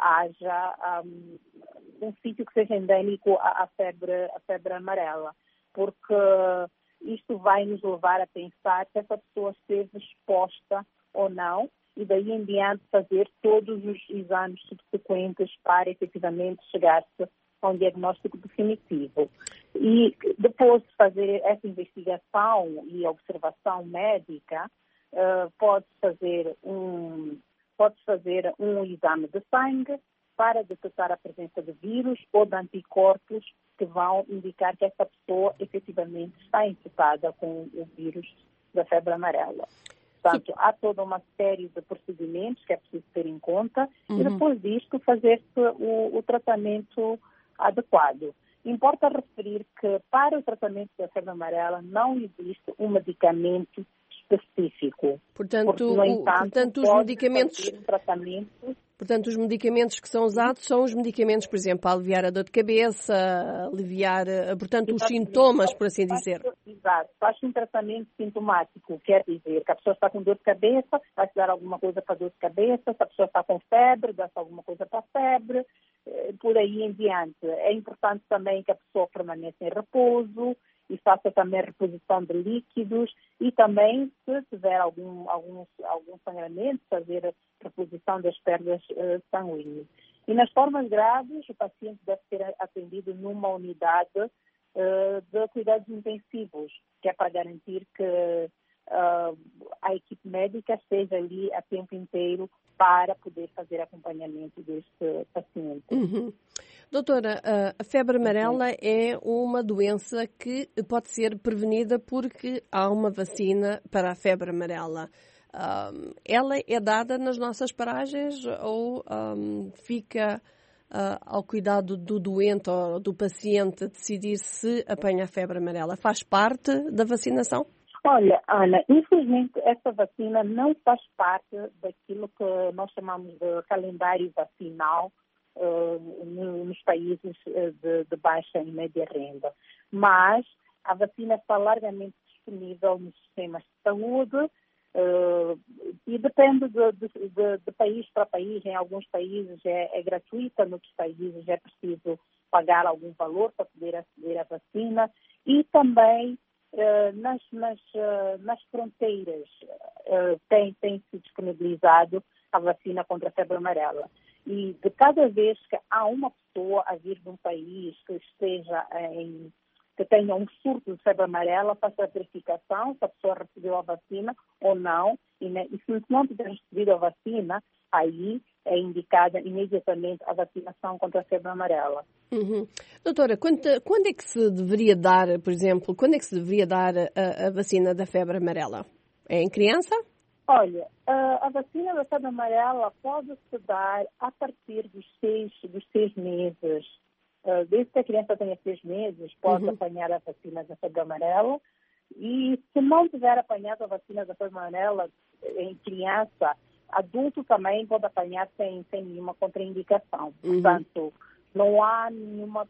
haja um, um sítio que seja endêmico à, à, febre, à febre amarela, porque isto vai nos levar a pensar se essa pessoa esteve exposta ou não, e daí em diante fazer todos os exames subsequentes para efetivamente chegar-se a um diagnóstico definitivo. E depois de fazer essa investigação e observação médica, uh, pode-se fazer um, pode-se fazer um exame de sangue para detectar a presença de vírus ou de anticorpos que vão indicar que essa pessoa efetivamente está infectada com o vírus da febre amarela. Portanto, há toda uma série de procedimentos que é preciso ter em conta uhum. e depois disto fazer-se o, o tratamento adequado. Importa referir que para o tratamento da febre amarela não existe um medicamento específico. Portanto, porque, no entanto, o, portanto os medicamentos... Um tratamento... Portanto, os medicamentos que são usados são os medicamentos, por exemplo, para aliviar a dor de cabeça, aliviar, portanto, os sintomas, por assim dizer. Exato. Faz um tratamento sintomático, quer dizer que a pessoa está com dor de cabeça, vai-se dar alguma coisa para dor de cabeça, se a pessoa está com febre, dá-se alguma coisa para febre, por aí em diante. É importante também que a pessoa permaneça em repouso e faça também reposição de líquidos e também, se tiver algum, algum, algum sangramento, fazer reposição das perdas uh, sanguíneas. E nas formas graves, o paciente deve ser atendido numa unidade uh, de cuidados intensivos, que é para garantir que uh, a equipe médica esteja ali a tempo inteiro para poder fazer acompanhamento deste paciente. Uhum. Doutora, a febre amarela é uma doença que pode ser prevenida porque há uma vacina para a febre amarela. Um, ela é dada nas nossas paragens ou um, fica uh, ao cuidado do doente ou do paciente decidir se apanha a febre amarela? Faz parte da vacinação? Olha, Ana, infelizmente essa vacina não faz parte daquilo que nós chamamos de calendário vacinal uh, nos países de, de baixa e média renda. Mas a vacina está largamente disponível nos sistemas de saúde uh, e depende de, de, de, de país para país. Em alguns países é, é gratuita, em outros países é preciso pagar algum valor para poder aceder à vacina e também Uh, nas, nas, uh, nas fronteiras uh, tem, tem se disponibilizado a vacina contra a febre amarela. E de cada vez que há uma pessoa a vir de um país que esteja em, que tenha um surto de febre amarela, faça a verificação se a pessoa recebeu a vacina ou não. E, né, e se não tiver recebido a vacina, aí é indicada imediatamente a vacinação contra a febre amarela. Uhum. Doutora, quando, quando é que se deveria dar, por exemplo, quando é que se deveria dar a, a vacina da febre amarela? É em criança? Olha, a, a vacina da febre amarela pode-se dar a partir dos seis, dos seis meses. Uh, desde que a criança tenha seis meses, pode uhum. apanhar a vacina da febre amarela. E se não tiver apanhado a vacina da febre amarela em criança, adulto também pode apanhar sem, sem nenhuma contraindicação. Uhum. Portanto, não há nenhuma,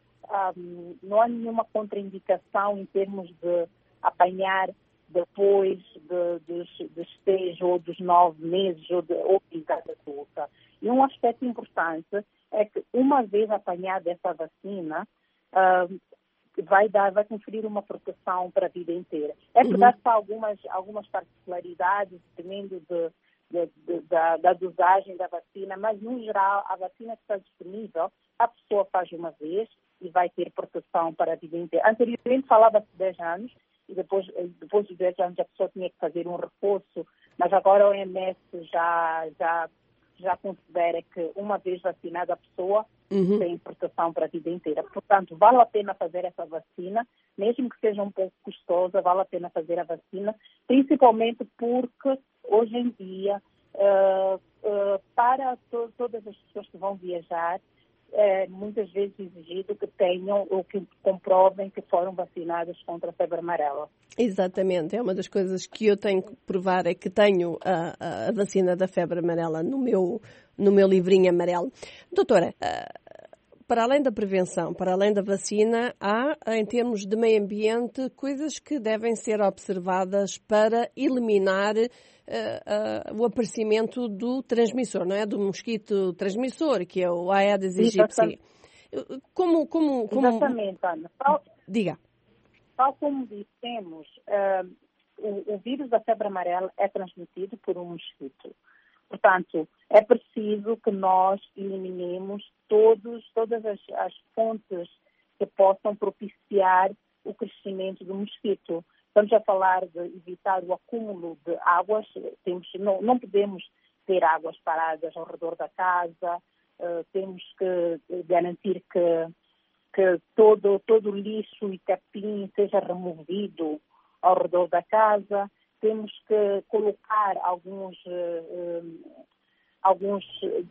um, não há nenhuma contraindicação em termos de apanhar depois de, dos, dos seis ou dos nove meses ou de ou de idade adulta. E um aspecto importante é que, uma vez apanhada essa vacina, uh, vai dar, vai conferir uma proteção para a vida inteira. É verdade uhum. que há algumas, algumas particularidades, dependendo de De, de, da, da dosagem da vacina, mas, no geral, a vacina que está disponível, a pessoa faz uma vez e vai ter proteção para a vida inteira. Anteriormente falava-se de dez anos e depois, depois de dez anos a pessoa tinha que fazer um reforço, mas agora a O M S já, já, já considera que uma vez vacinada a pessoa uhum. tem proteção para a vida inteira. Portanto, vale a pena fazer essa vacina, mesmo que seja um pouco custosa, vale a pena fazer a vacina, principalmente porque hoje em dia, uh, uh, para to- todas as pessoas que vão viajar, é muitas vezes exigido que tenham ou que comprovem que foram vacinadas contra a febre amarela. Exatamente, é uma das coisas que eu tenho que provar, é que tenho a, a vacina da febre amarela no meu, no meu livrinho amarelo. Doutora, uh, para além da prevenção, para além da vacina, há, em termos de meio ambiente, coisas que devem ser observadas para eliminar uh, uh, o aparecimento do transmissor, não é? Do mosquito transmissor, que é o Aedes aegypti. Como, como, como... Exatamente, Ana. Tal, Diga. Tal como dissemos, uh, o, o vírus da febre amarela é transmitido por um mosquito. Portanto, é preciso que nós eliminemos todos, todas as, as fontes que possam propiciar o crescimento do mosquito. Estamos a falar de evitar o acúmulo de águas. Temos, não, não podemos ter águas paradas ao redor da casa. Uh, temos que garantir que, que todo, todo o lixo e capim seja removido ao redor da casa. Temos que colocar alguns, uh, alguns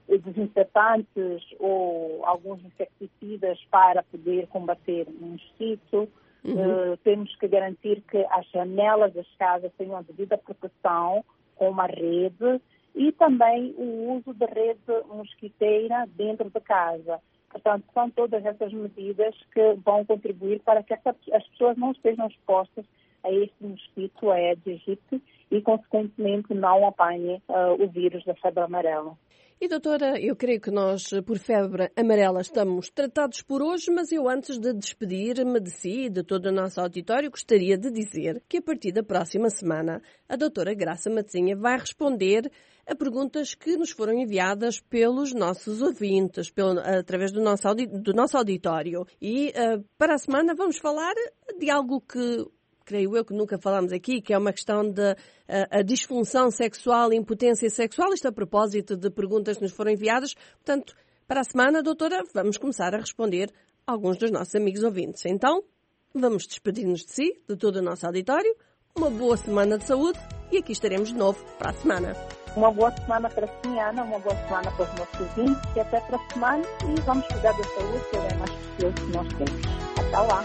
desinfetantes ou alguns insecticidas para poder combater o mosquito. Uhum. Uh, temos que garantir que as janelas das casas tenham a devida proteção com uma rede e também o uso de rede mosquiteira dentro de casa. Portanto, são todas essas medidas que vão contribuir para que essa, as pessoas não estejam expostas a este mosquito Aedes aegypti e, consequentemente, não apanhem uh, o vírus da febre amarela. E, doutora, eu creio que nós, por febre amarela, estamos tratados por hoje, mas eu, antes de despedir-me de si e de todo o nosso auditório, gostaria de dizer que, a partir da próxima semana, a doutora Graça Matezinha vai responder a perguntas que nos foram enviadas pelos nossos ouvintes, pelo, através do nosso, audi, do nosso auditório. E, uh, para a semana, vamos falar de algo que... creio eu que nunca falámos aqui, que é uma questão de a, a disfunção sexual, impotência sexual, isto a propósito de perguntas que nos foram enviadas. Portanto, para a semana, doutora, vamos começar a responder a alguns dos nossos amigos ouvintes. Então, vamos despedir-nos de si, de todo o nosso auditório. Uma boa semana de saúde e aqui estaremos de novo para a semana. Uma boa semana para a Ana, uma boa semana para os nossos ouvintes e até para a semana. E vamos cuidar da saúde, que é mais precioso que nós temos. Até lá.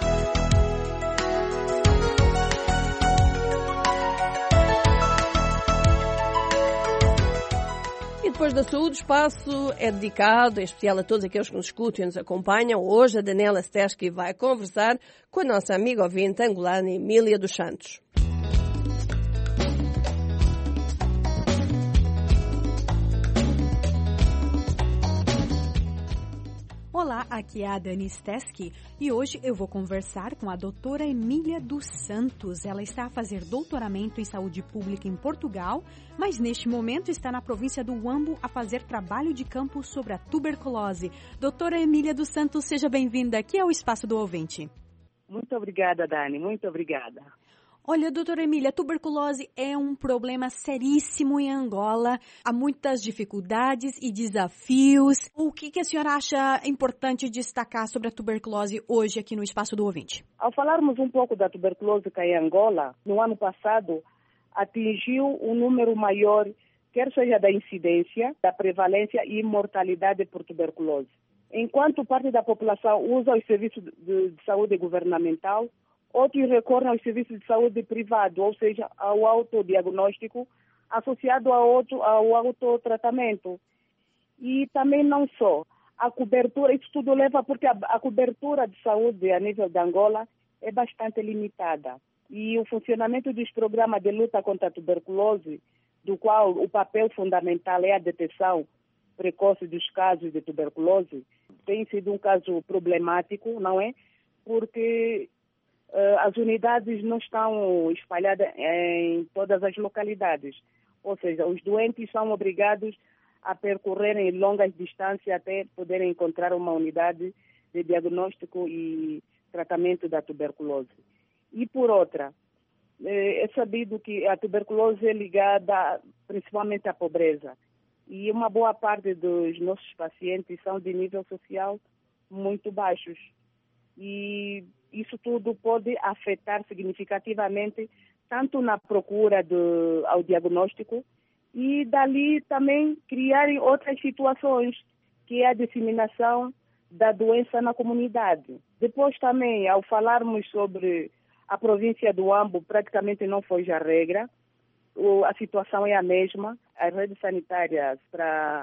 Depois da saúde, o espaço é dedicado, em especial a todos aqueles que nos escutam e nos acompanham. Hoje a Daniela Steski vai conversar com a nossa amiga ouvinte angolana Emília dos Santos. Olá, aqui é a Dani Steski e hoje eu vou conversar com a doutora Emília dos Santos. Ela está a fazer doutoramento em saúde pública em Portugal, mas neste momento está na província do Huambo a fazer trabalho de campo sobre a tuberculose. Doutora Emília dos Santos, seja bem-vinda aqui ao Espaço do Ouvinte. Muito obrigada, Dani, muito obrigada. Olha, doutora Emília, a tuberculose é um problema seríssimo em Angola. Há muitas dificuldades e desafios. O que, que a senhora acha importante destacar sobre a tuberculose hoje aqui no Espaço do Ouvinte? Ao falarmos um pouco da tuberculose que em Angola, no ano passado, atingiu um número maior, quer seja da incidência, da prevalência e mortalidade por tuberculose. Enquanto parte da população usa os serviços de, de saúde governamental, outros recorrem aos serviços de saúde privado, ou seja, ao autodiagnóstico, associado ao, auto, ao autotratamento. E também não só, a cobertura, isso tudo leva porque a, a cobertura de saúde a nível de Angola é bastante limitada. E o funcionamento dos programas de luta contra a tuberculose, do qual o papel fundamental é a detecção precoce dos casos de tuberculose, tem sido um caso problemático, não é? Porque as unidades não estão espalhadas em todas as localidades. Ou seja, os doentes são obrigados a percorrerem longas distâncias até poderem encontrar uma unidade de diagnóstico e tratamento da tuberculose. E por outra, é sabido que a tuberculose é ligada principalmente à pobreza. E uma boa parte dos nossos pacientes são de nível social muito baixos. E isso tudo pode afetar significativamente tanto na procura de, ao diagnóstico e dali também criar outras situações, que é a disseminação da doença na comunidade. Depois também, ao falarmos sobre a província do Huambo, praticamente não foge a regra, a situação é a mesma. As redes sanitárias para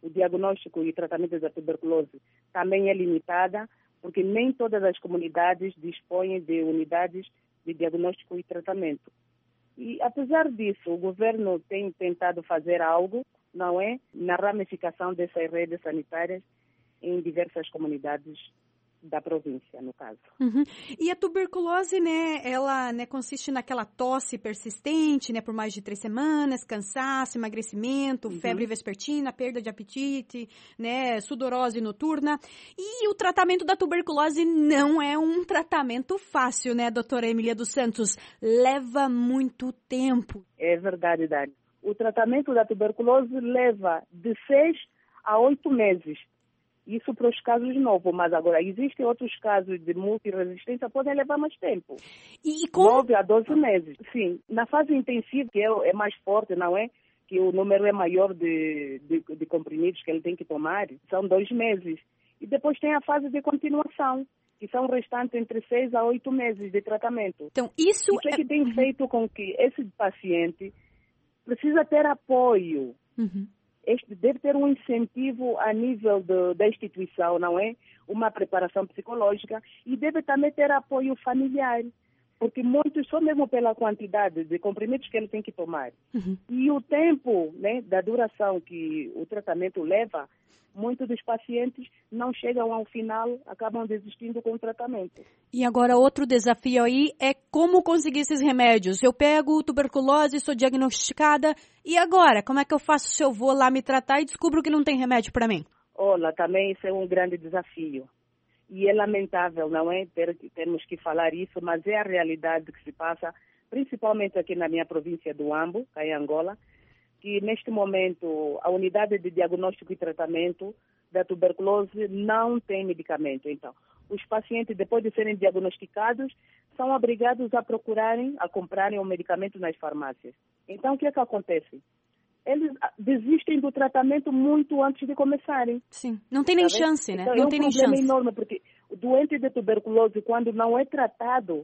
o diagnóstico e tratamento da tuberculose também é limitada, porque nem todas as comunidades dispõem de unidades de diagnóstico e tratamento. E, apesar disso, o governo tem tentado fazer algo, não é, na ramificação dessas redes sanitárias em diversas comunidades da província, no caso. Uhum. E a tuberculose, né, ela, né, consiste naquela tosse persistente, né, por mais de três semanas, cansaço, emagrecimento, uhum. febre vespertina, perda de apetite, né, sudorose noturna. E o tratamento da tuberculose não é um tratamento fácil, né, doutora Emília dos Santos? Leva muito tempo. É verdade, Dani. O tratamento da tuberculose leva de seis a oito meses. Isso para os casos novos, mas agora existem outros casos de multiresistência que podem levar mais tempo. E como? nove a doze meses. Sim, na fase intensiva, que é, é mais forte, não é? Que o número é maior de, de, de comprimidos que ele tem que tomar, são dois meses. E depois tem a fase de continuação, que são restantes entre seis a oito meses de tratamento. Então, isso, isso é que tem feito com que esse paciente precisa ter apoio. Uhum. Este deve ter um incentivo a nível de, da instituição, não é? Uma preparação psicológica e deve também ter apoio familiar, porque muitos, só mesmo pela quantidade de comprimidos que ele tem que tomar uhum. e o tempo, né, da duração que o tratamento leva, muitos dos pacientes não chegam ao final, acabam desistindo com o tratamento. E agora outro desafio aí é como conseguir esses remédios. Eu pego tuberculose, sou diagnosticada, e agora? Como é que eu faço se eu vou lá me tratar e descubro que não tem remédio para mim? Olha, também isso é um grande desafio. E é lamentável, não é? Ter, temos que falar isso, mas é a realidade que se passa, principalmente aqui na minha província do Huambo, cá em Angola, que neste momento a unidade de diagnóstico e tratamento da tuberculose não tem medicamento. Então, os pacientes, depois de serem diagnosticados, são obrigados a procurarem, a comprarem o medicamento nas farmácias. Então, o que é que acontece? Eles desistem do tratamento muito antes de começarem. Sim, não tem nem Sabe? chance, né? Então, não é um tem nem problema chance. enorme, porque o doente de tuberculose, quando não é tratado,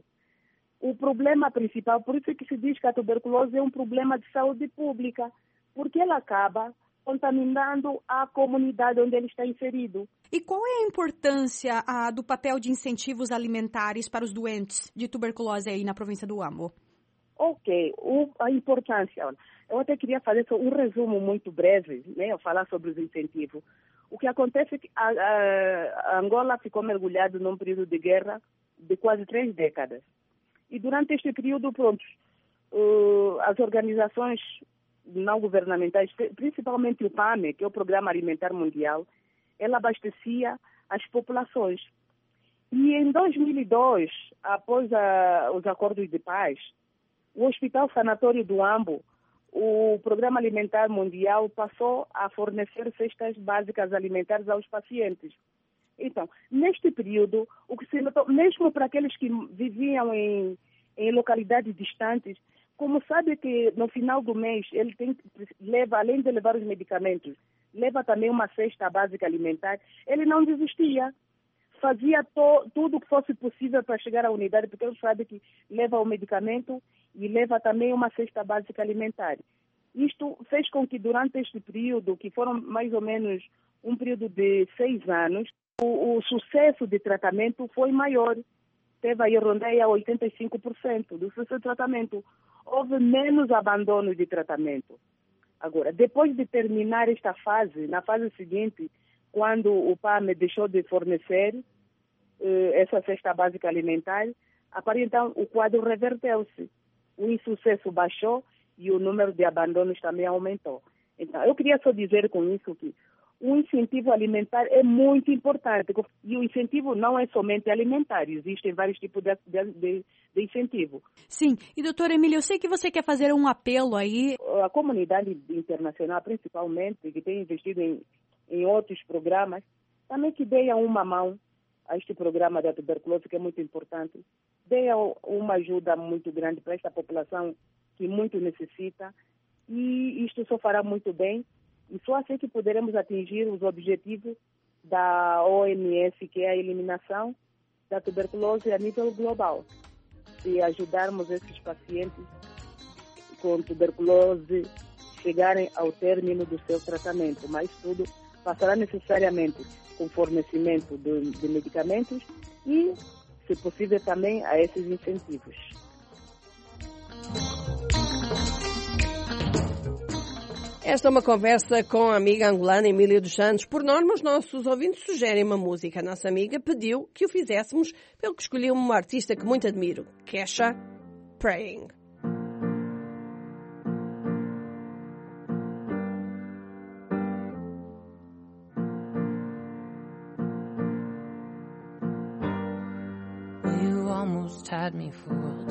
o problema principal, por isso é que se diz que a tuberculose é um problema de saúde pública, porque ela acaba contaminando a comunidade onde ele está inserido. E qual é a importância ah, do papel de incentivos alimentares para os doentes de tuberculose aí na província do Huambo? Ok, o, a importância. Eu até queria fazer só um resumo muito breve, né, falar sobre os incentivos. O que acontece é que a, a, a Angola ficou mergulhada num período de guerra de quase três décadas. E durante este período, pronto, uh, as organizações não governamentais, principalmente o PAME, que é o Programa Alimentar Mundial, ela abastecia as populações. E em dois mil e dois, após a, os acordos de paz, o Hospital Sanatório do Huambo, o Programa Alimentar Mundial passou a fornecer cestas básicas alimentares aos pacientes. Então, neste período, o que se notou, mesmo para aqueles que viviam em, em localidades distantes, como sabe que no final do mês ele tem, leva, além de levar os medicamentos, leva também uma cesta básica alimentar, ele não desistia. Fazia to, tudo o que fosse possível para chegar à unidade, porque ele sabe que leva o medicamento e leva também uma cesta básica alimentar. Isto fez com que durante este período, que foram mais ou menos um período de seis anos, o, o sucesso de tratamento foi maior. Teve aí rondeia oitenta e cinco por cento do sucesso de tratamento. Houve menos abandono de tratamento. Agora, depois de terminar esta fase, na fase seguinte, quando o PAME deixou de fornecer eh, essa cesta básica alimentar, então o quadro reverteu-se. O insucesso baixou e o número de abandonos também aumentou. Então, eu queria só dizer com isso que o incentivo alimentar é muito importante. E o incentivo não é somente alimentar, existem vários tipos de, de, de incentivo. Sim, e doutora Emília, eu sei que você quer fazer um apelo aí. A comunidade internacional, principalmente, que tem investido em, em outros programas, também que deem uma mão a este programa da tuberculose, que é muito importante. Deem uma ajuda muito grande para esta população que muito necessita. E isto só fará muito bem. E só assim que poderemos atingir os objetivos da O M S, que é a eliminação da tuberculose a nível global. E ajudarmos esses pacientes com tuberculose chegarem ao término do seu tratamento. Mas tudo passará necessariamente com fornecimento de, de medicamentos e, se possível, também a esses incentivos. Esta é uma conversa com a amiga angolana Emília dos Santos. Por norma, os nossos ouvintes sugerem uma música. A nossa amiga pediu que o fizéssemos, pelo que escolhi uma artista que muito admiro, Kesha, Praying. You almost had me fooled.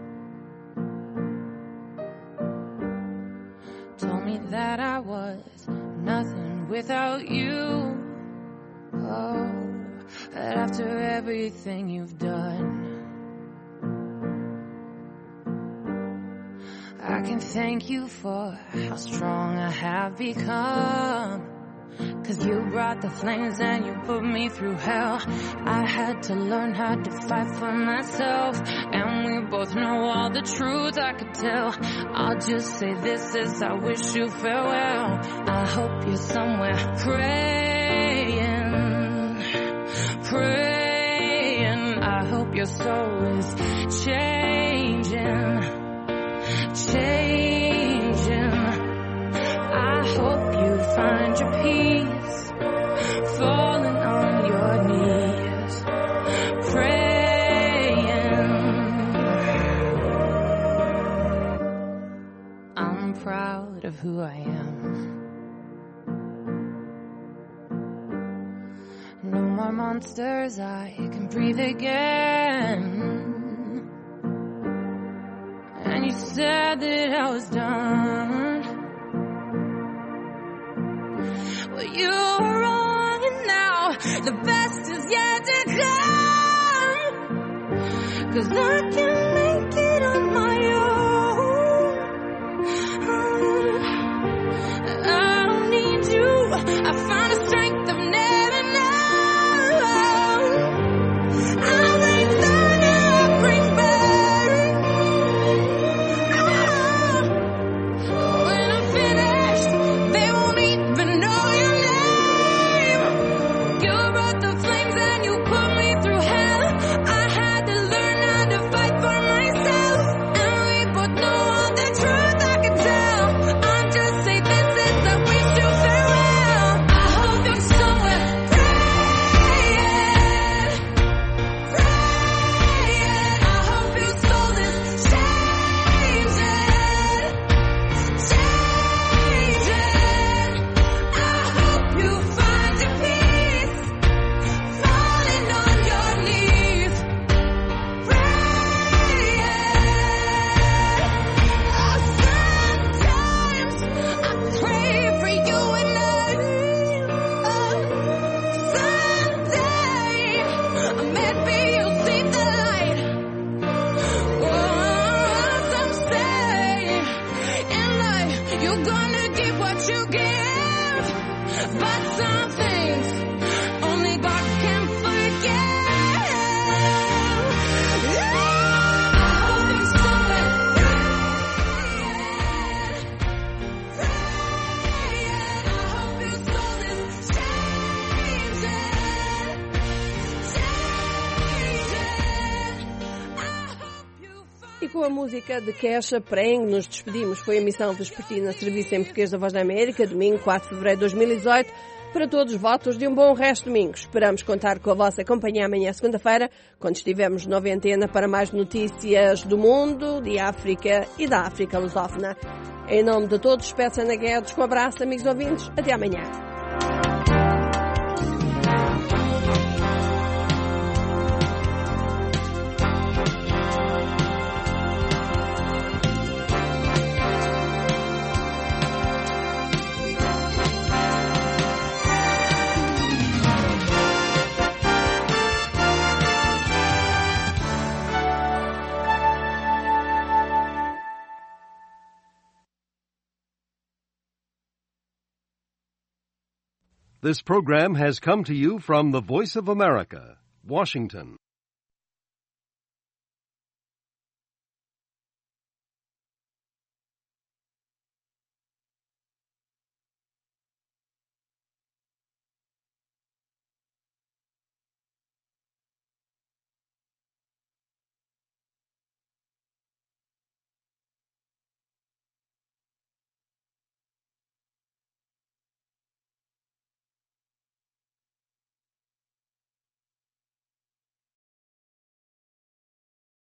Told me that I was nothing without you. Oh, that after everything you've done, I can thank you for how strong I have become. 'Cause you brought the flames and you put me through hell. I had to learn how to fight for myself, and we both know all the truth I could tell. I'll just say this as I wish you farewell. I hope you're somewhere praying, praying. I hope your soul is changing, changing. I hope you find your peace, falling on your knees, praying. I'm proud of who I am. No more monsters, I can breathe again. And you said that I was done. Well, you were wrong, and now the best is yet to come. 'Cause I can make it on my own. I don't need you. I found a strength I've never known. I'll bring down, I'll bring back. When I'm finished, they won't even know. Com a música de Kesha, Praying, nos despedimos. Foi a emissão vespertina Serviço em Português da Voz da América, domingo quatro de fevereiro de dois mil e dezoito. Para todos, votos de um bom resto de domingo. Esperamos contar com a vossa companhia amanhã, segunda-feira, quando estivermos nova antena para mais notícias do mundo, de África e da África lusófona. Em nome de todos, peço Ana Guedes, com um abraço, amigos ouvintes. Até amanhã. This program has come to you from the Voice of America, Washington.